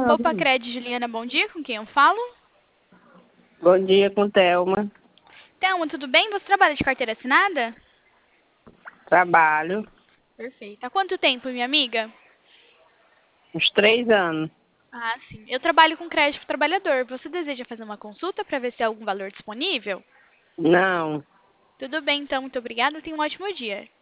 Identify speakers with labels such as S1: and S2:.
S1: Opa, Cred, Juliana, bom dia, com quem eu falo?
S2: Bom dia com Thelma.
S1: Thelma, tudo bem? Você trabalha de carteira assinada?
S2: Trabalho
S1: Perfeito. Há quanto tempo, minha amiga?
S2: uns 3 anos.
S1: Ah, sim. Eu trabalho com crédito pro trabalhador. Você deseja fazer uma consulta para ver se há algum valor disponível?
S2: Não,
S1: Tudo bem, então. Muito obrigada. Tenha um ótimo dia.